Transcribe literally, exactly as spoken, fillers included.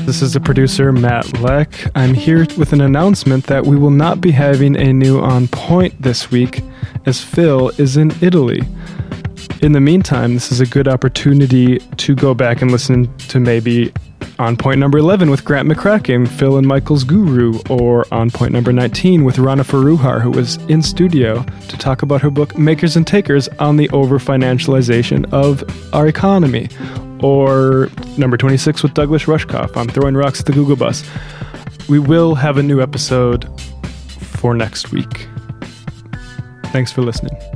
This is the producer, Matt Leck. I'm here with an announcement that we will not be having a new On Point this week, as Phil is in Italy. In the meantime, this is a good opportunity to go back and listen to maybe On Point number eleven with Grant McCracken, Phil and Michael's Guru, or On Point number nineteen with Rana Faruhar, who was in studio to talk about her book Makers and Takers on the over-financialization of our economy, or number twenty-six with Douglas Rushkoff on Throwing Rocks at the Google Bus. We will have a new episode for next week. Thanks for listening.